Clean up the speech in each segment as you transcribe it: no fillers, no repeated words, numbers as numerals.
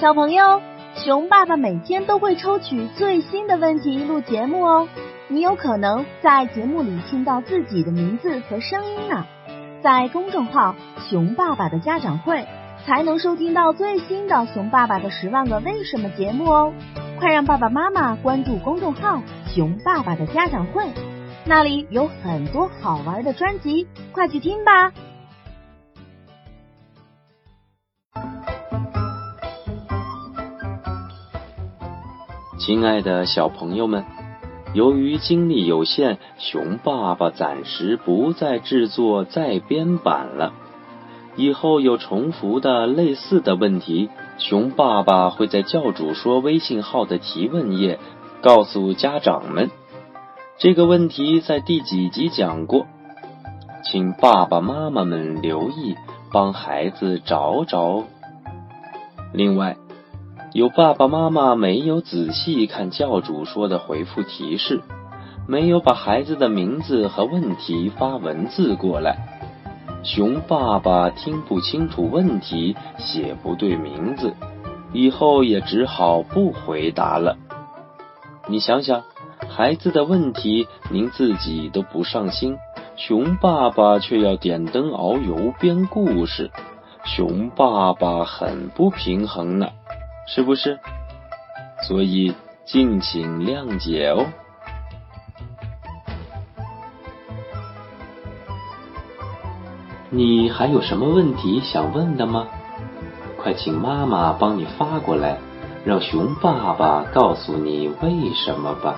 小朋友，熊爸爸每天都会抽取最新的问题录节目哦，你有可能在节目里听到自己的名字和声音呢。在公众号熊爸爸的家长会才能收听到最新的熊爸爸的10万个为什么节目哦。快让爸爸妈妈关注公众号熊爸爸的家长会，那里有很多好玩的专辑，快去听吧。 亲爱的小朋友们，由于精力有限，熊爸爸暂时不再制作再编版了。以后有重复的类似的问题，熊爸爸会在教主说微信号的提问页告诉家长们。这个问题在第几集讲过，请爸爸妈妈们留意，帮孩子找找。另外，有爸爸妈妈没有仔细看教主说的回复提示，没有把孩子的名字和问题发文字过来，熊爸爸听不清楚问题，写不对名字，以后也只好不回答了。你想想，孩子的问题您自己都不上心，熊爸爸却要点灯熬油编故事，熊爸爸很不平衡呢，是不是？所以敬请谅解哦。你还有什么问题想问的吗？快请妈妈帮你发过来，让熊爸爸告诉你为什么吧。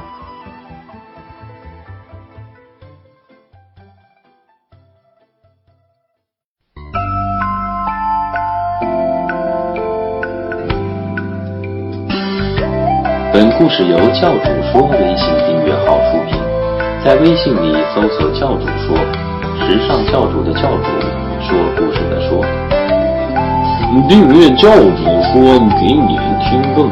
本故事由教主说微信订阅号出品，在微信里搜索教主说，时尚教主的教主，说故事的说。 订阅教主说给你听更